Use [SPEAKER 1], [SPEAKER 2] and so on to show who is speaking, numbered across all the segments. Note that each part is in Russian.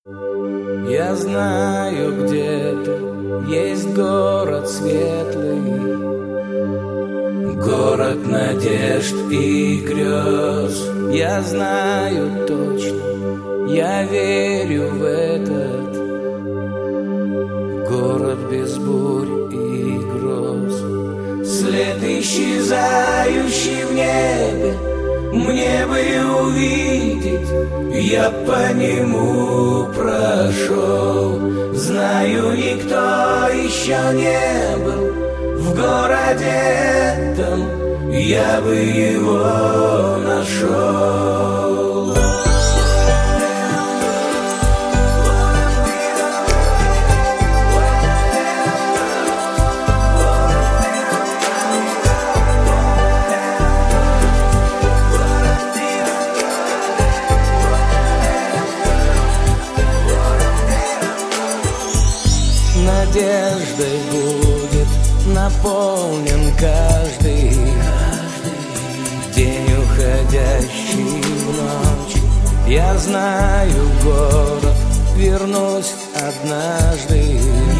[SPEAKER 1] Я знаю, где-то есть город светлый, город надежд и грез. Я знаю точно, я верю в этот город без бурь и гроз. След исчезающий в небе мне бы увидеть, я по нему прошел. Знаю, никто еще не был в городе этом, я бы его нашел. Надеждой будет наполнен каждый день, уходящий в ночь. Я знаю город, вернусь однажды.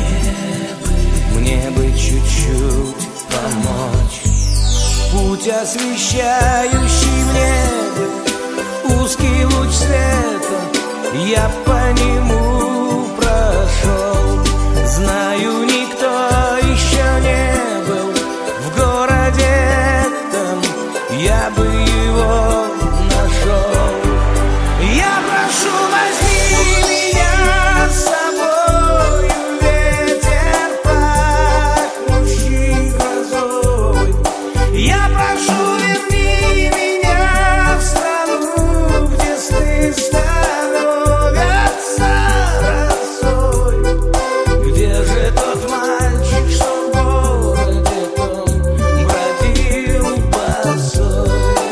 [SPEAKER 1] Мне бы чуть-чуть помочь. Путь, освещающий в небе, узкий луч света, я по нему прошел. Знаю, никто еще не был в городе этом, я бы его нашел. Я прошу, возьми меня с собой, ветер, пахнущий грозой. Я прошу, верни меня в страну, где сны становятся росой. Где же тот мальчик, что в городе том бродил босой?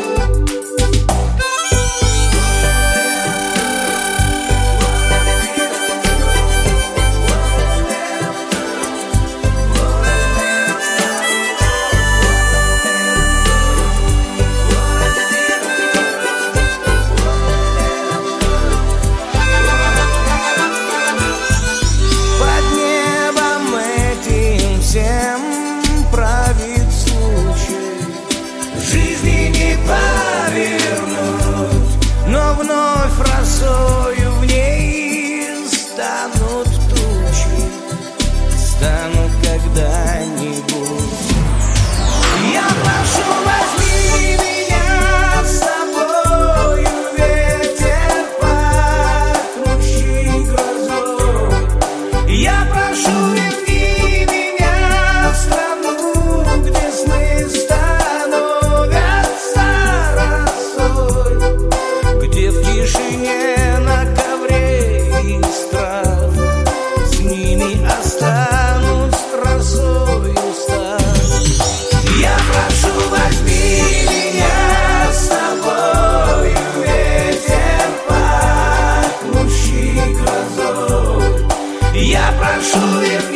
[SPEAKER 1] Под небом этим всем правит случай, жизни не повернуть, но вновь росою в ней станут тучи, станут когда-нибудь. Я прошу, возьми меня с собою, ветер, пахнущий грозой. Я прошу, верни меня в страну, где сны становятся росой, где в тишине на ковре и страх с ними останутся росою стать. Я прошу, возьми меня с собою, ветер, пахнущий грозой. Я прошу, верни